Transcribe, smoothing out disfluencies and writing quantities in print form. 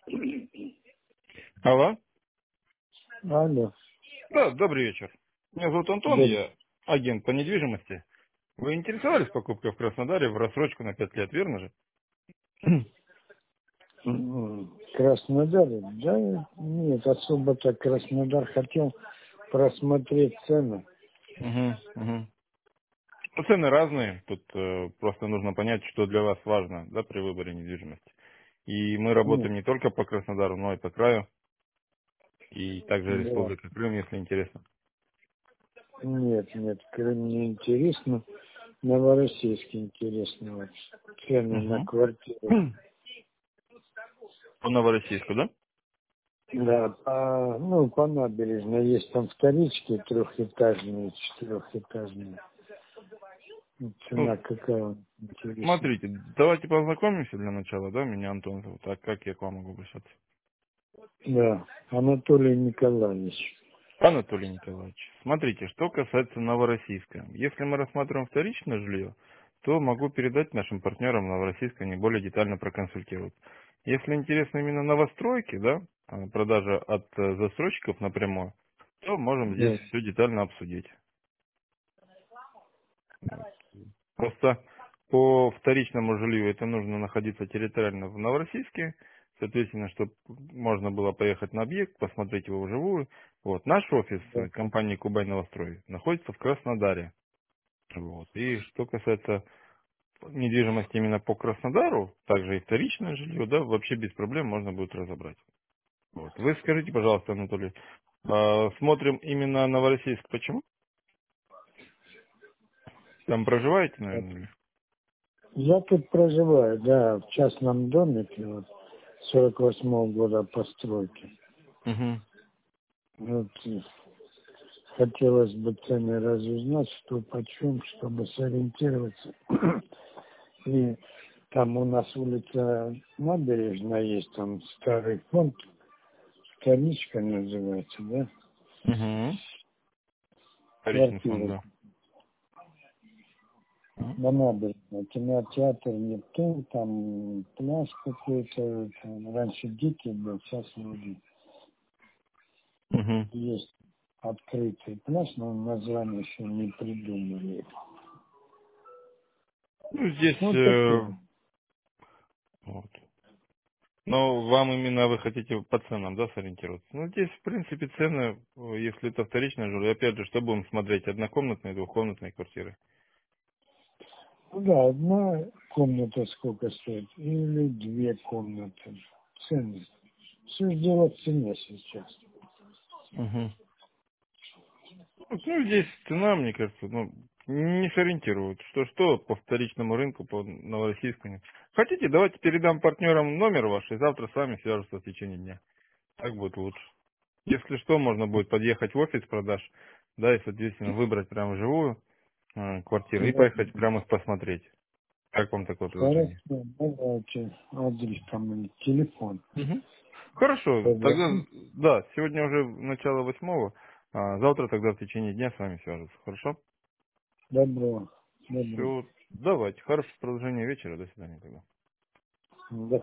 Алло. Алло, Да, добрый вечер. Меня зовут Антон, добрый. я агент по недвижимости. Вы интересовались покупкой в Краснодаре в рассрочку на 5 лет, верно же? Краснодар, да, нет, особо так Краснодар хотел просмотреть цены. Угу, угу. Ну, цены разные, тут просто нужно понять, что для вас важно, да, при выборе недвижимости. И мы Нет, работаем не только по Краснодару, но и по краю, и также да, Республика Крым, если интересно. нет, Крым не интересно, Новороссийск интересно, вот, цены на Угу. квартиры. По Новороссийску, да? Да, по набережной есть там вторички трехэтажные, четырехэтажные. Ну, Цена какая интересная. смотрите, давайте познакомимся для начала, да, меня Антон зовут, а как я к вам могу обращаться? Да, Анатолий Николаевич. Анатолий Николаевич, смотрите, что касается Новороссийска. Если мы рассматриваем вторичное жилье, то могу передать нашим партнерам Новороссийска, они более детально проконсультируют. Если интересно именно новостройки, да, продажа от застройщиков напрямую, то можем здесь Да, все детально обсудить. Просто по вторичному жилью это нужно находиться территориально в Новороссийске, соответственно, чтобы можно было поехать на объект, посмотреть его вживую. Вот. Наш офис да, компании Кубань Новострой находится в Краснодаре. Вот. И что касается недвижимости именно по Краснодару, также и вторичное жилье, да, вообще без проблем можно будет разобрать. Вот. Вы скажите, пожалуйста, Анатолий, смотрим именно Новороссийск, почему? Там проживаете, да. наверное? Я тут проживаю, да, в частном домике, вот, 48-го года постройки. Угу. Вот, хотелось бы цены разузнать, что почем, чтобы сориентироваться. И там у нас улица Набережная есть, там старый фонд, Коничка называется, да, Угу. Вторичный фонд, квартира да. Мгм. на набережной, кинотеатр Нептун, там пляж какой-то, там раньше дикий был, сейчас вроде Мгм. есть открытый пляж, но название еще не придумали. Ну, здесь, Вот такое. вот. Но вам именно вы хотите по ценам, да, сориентироваться? Ну, здесь, в принципе, цены, если это вторичное жилье, опять же, что будем смотреть, однокомнатные, двухкомнатные квартиры? Ну да, одна комната сколько стоит? Или две комнаты. Цены. Все дело в цене сейчас. Угу. Ну, здесь цена, мне кажется, ну, не сориентирует. Что по вторичному рынку, по Новороссийску нет. Хотите, давайте передам партнерам номер ваш, и завтра с вами свяжутся в течение дня. Так будет лучше. Если что, можно будет подъехать в офис продаж, да, и, соответственно, выбрать прямо вживую квартиры и Ну, поехать прямо их посмотреть. Как вам такое хорошо, предложение? давайте адрес там или телефон. Мгм. Хорошо, тогда, Добро. да, сегодня уже начало 8, завтра тогда в течение дня с вами свяжутся. Хорошо? Добро. Добро. Все, давайте. Хорошего продолжения вечера. До свидания тогда. До